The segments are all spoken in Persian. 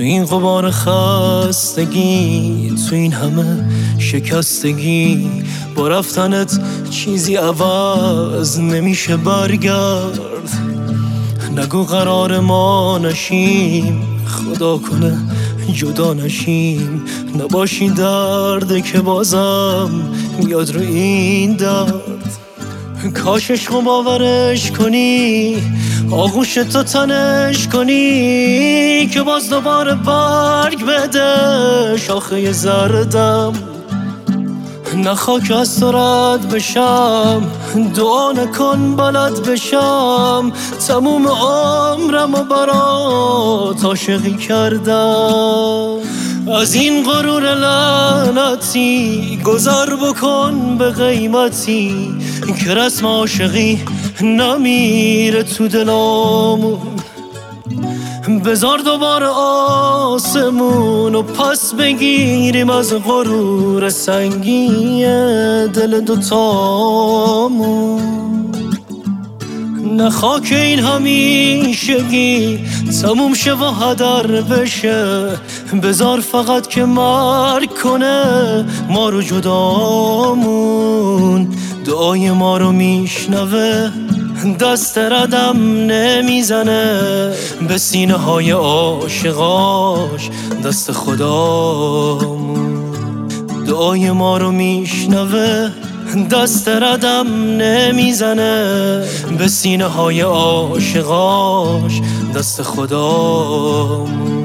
این غبار خستگی، تو این همه شکستگی، با رفتنت چیزی عوض نمیشه برگرد. نگو قرار ما نشیم، خدا کنه جدا نشیم، نباشی درد که بازم میاد رو این درد. کاشش رو باورش کنی، آغوش تو تنش کنی، که باز دوباره برگ بده شاخه زردم. نه خاک از تو رد بشم، دعا نکن بلد بشم، تموم عمرم و برات عاشقی کردم. از این غرور لعنتی گذر بکن به قیمتی، که رسم عاشقی نمیره تو دلامون. بذار دوباره آسمون و پس بگیریم از غرور سنگی دل دوتامون. نه خاک این همیشگی تموم شه و هدر بشه، بذار فقط که مرگ کنه ما رو جدامون. دعای ما رو میشنوه، دست ردم نمیزنه، به سینه های عاشقاش دست خدامون. دعای ما رو میشنوه، دست ردم نمیزنه، به سینه های عاشقاش دست خدامون.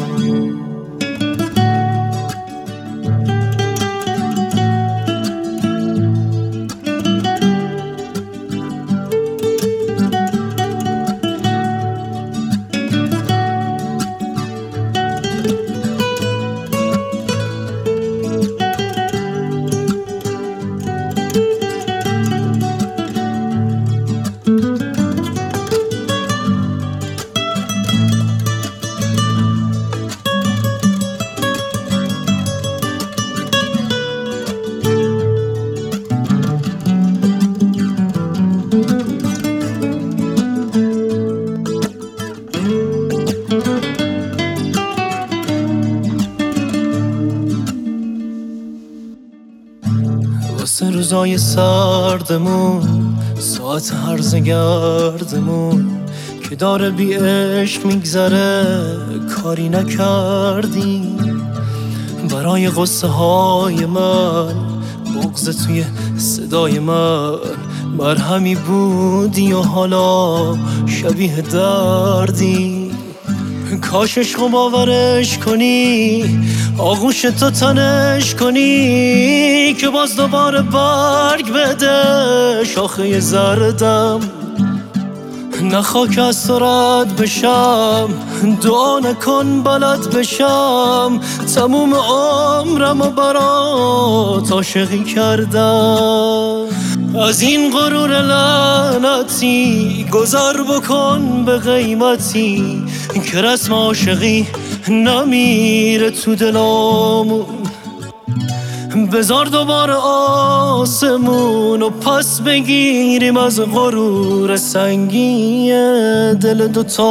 واسه روزای سردمون، ساعت هرزه گردمون، که داره بی عشق میگذره کاری نکردیم. برای قصه های من، بغض توی صدای من، مرهمی بودی و حالا شبیه دردی. کاشش رو باورش کنی، آغوش تو تنش کنی، که باز دوباره برگ بده شاخه زردم. نه خاک از تو رد بشم، دعا نکن بلد بشم، تموم عمرم و برات عاشقی کردم. از این غرور لعنتی گذر بکن به قیمتی، که رسم عاشقی نمیره تو دلامون. بذار دوباره آسمون و پس بگیریم از غرور سنگی دل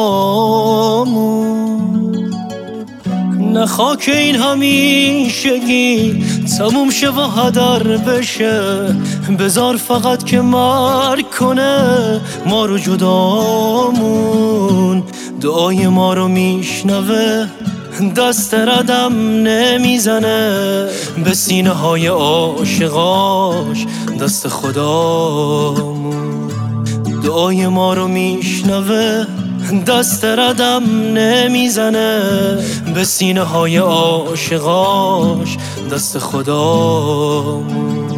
دوتامون. نه خاک این همیشگی تموم شه و هدر بشه، بذار فقط که مرگ کنه ما رو جدامون. دعای ما رو میشنوه، دست ردم نمیزنه، به سینه های عاشقاش دست خدامون. دعای ما رو میشنوه، دست ردم نمیزنه، به سینه های عاشقاش دست خدامون.